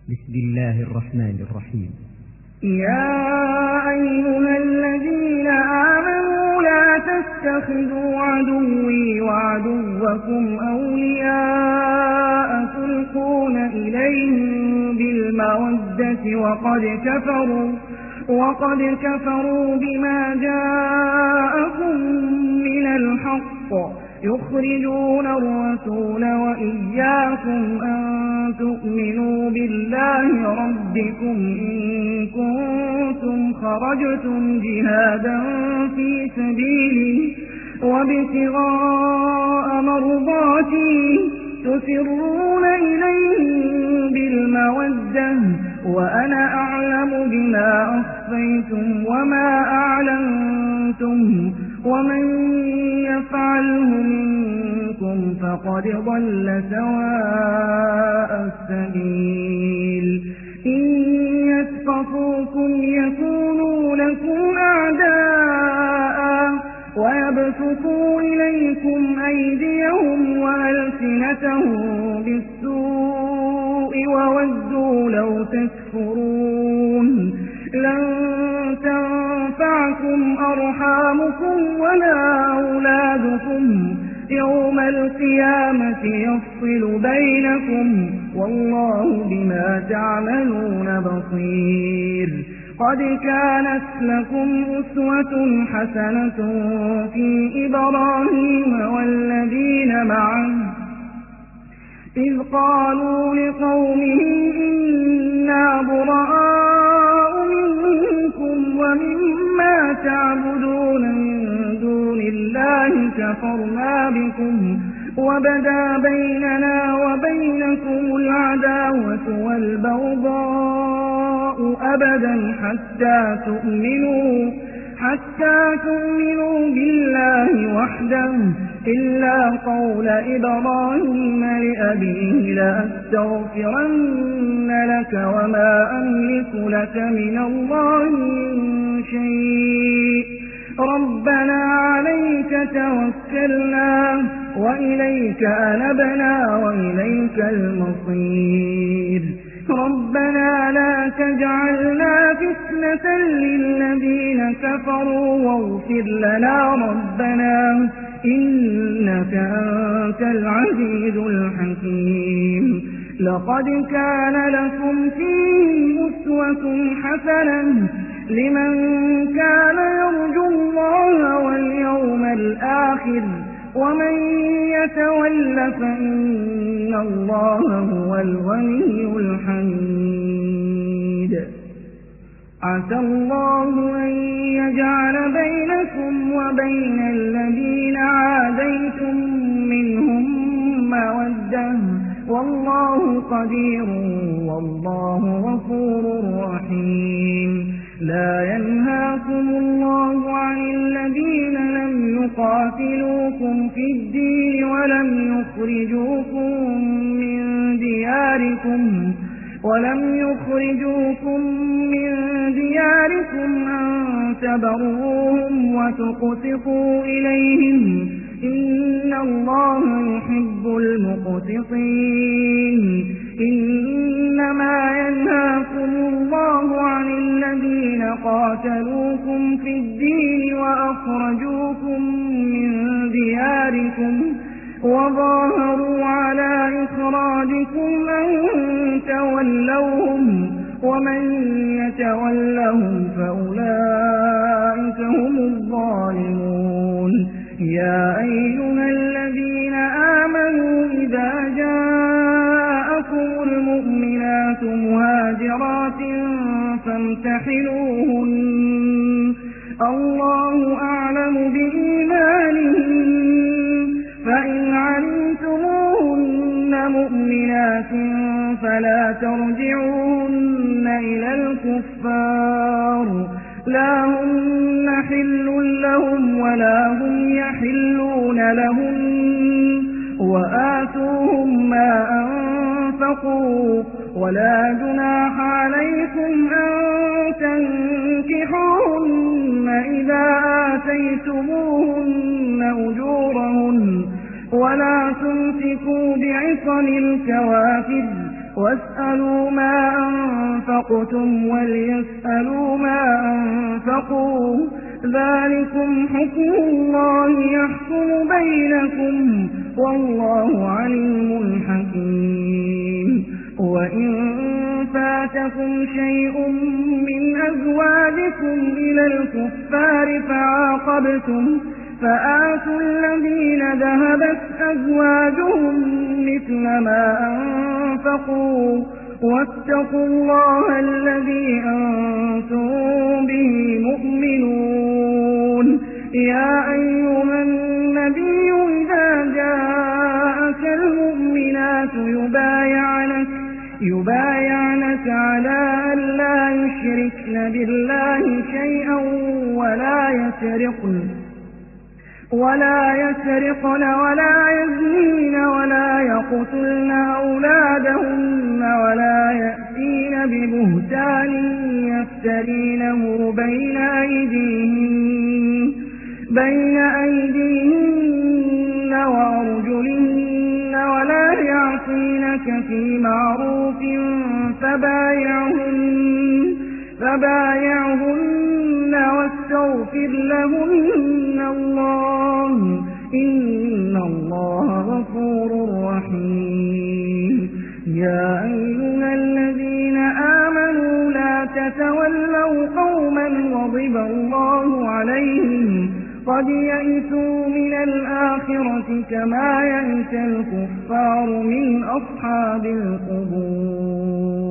بسم الله الرحمن الرحيم. يا أيها الذين آمنوا لا تتخذوا عدوي وعدوكم أولياء تلقون إليهم بالمودة وقد كفروا بما جاءكم من الحق يخرجون الرسول وإياكم أن تؤمنوا بالله ربكم إن كنتم خرجتم جهادا في سبيلي وابتغاء مرضاتي تسرون إليهم بالمودة وأنا أعلم بما أخفيتم وما أعلنتم ومن يفعله منكم فقد ضل سواء السبيل. إن يثقفوكم يكونوا لكم أعداء ويبسطوا إليكم أيديهم وألسنتهم بالسوء وودوا لو تكفرون. لن تنفعكم أرحامكم ولا أولادكم يوم القيامة يفصل بينكم والله بما تعملون بصير. قد كانت لكم أسوة حسنة في إبراهيم والذين معه إذ قالوا لقومهم إنا براء منكم ومما تعبدون من دون الله كفرنا بكم وبدا بيننا وبينكم العداوة والبغضاء أبدا حتى تؤمنوا بالله وحده إلا قول إبراهيم لأبيه لأستغفرن لك وما أملك لك من الله من شيء ربنا عليك توكلنا وإليك أنبنا وإليك المصير. ربنا لا تجعلنا فتنة للذين كفروا واغفر لنا ربنا إنك أنت العزيز الحكيم. لقد كان لكم فيهم أسوة حسنة لمن كان يرجو الله واليوم الآخر ومن يتول فإن الله هو الغني الحميد. عسى الله أن يجعل بينكم وبين الذين عاديتم منهم مودة والله قدير والله غفور رحيم. لا ينهاكم الله عن الذين لم يقاتلوكم في الدين ولم يخرجوكم من دياركم أن تبروهم وتقسطوا إليهم إن الله يحب المقسطين. إنما ينهاكم الله عن الذين قاتلوكم في الدين وأخرجوكم من دياركم وظاهروا على إخراجكم أن تولوهم ومن يتولهم فأولئك هم الظالمون. يا أيها الذين آمنوا إذا جاءكم المؤمنات مهاجرات فامتحنوهن الله أعلم بإيمانهن فإن علمتموهن مؤمنات فلا ترجعوهن إلى الكفار لا هن حل لهم ولا هم يحلون لهم وآتوهم ما أنفقوا ولا جناح عليكم أن تنكحوهن إذا آتيتموهن أجورهن ولا تمسكوا بعصم الكوافر واسألوا ما أنفقتم وليسألوا ما أنفقوا ذلكم حكم الله يحكم بينكم والله عليم حكيم وإن فاتكم شيء من أزواجكم إلى الكفار فعاقبتم فآتوا الذين ذهبت أزواجهم مثل ما أنفقوا واتقوا الله الذي أنتم به مؤمنون يا أيها النبي إذا جاءك المؤمنات يبايعنك على أن لا يشركن بالله شيئا ولا يسرقن ولا يزنين ولا يقتلن أولادهن ولا يأتين ببهتان يفترينه بين أيديهن وأرجلهن ولا يعصينك في معروف فبايعهن واستغفر لهن الله إن الله غفور رحيم يا أيها الذين آمنوا لا تتولوا قوما غضب الله عليهم قد يئسوا من الآخرة كما يئس الكفار من أصحاب القبور